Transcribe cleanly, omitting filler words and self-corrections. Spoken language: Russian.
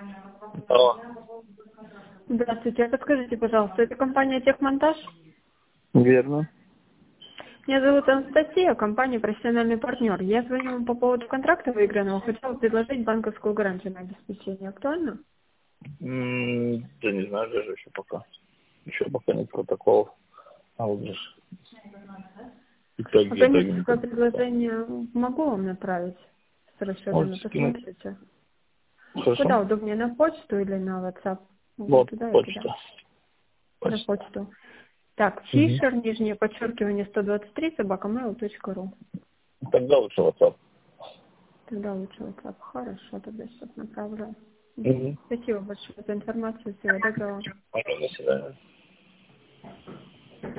Алло. Здравствуйте, а подскажите, пожалуйста, это компания «Техмонтаж»? Верно. Меня зовут Анастасия, компания «Профессиональный партнер». Я звоню вам по поводу контракта выигранного. Хотела предложить банковскую гарантию на обеспечение. Актуально? Да не знаю даже еще пока. Еще пока нет протоколов. А вот же ж итоги. Коммерческое предложение могу вам направить с расчетами, Можете скинуть. посмотрите. Хорошо? Куда удобнее, на почту или на WhatsApp? Могу Вот, туда и туда. почта. На Почта. почту. Так, Угу. Фишер, нижнее подчеркивание 123, @mail.ru. Тогда лучше WhatsApp. Тогда лучше WhatsApp. Хорошо, тогда сейчас направлю. Угу. Спасибо большое за информацию. Всего доброго. До свидания.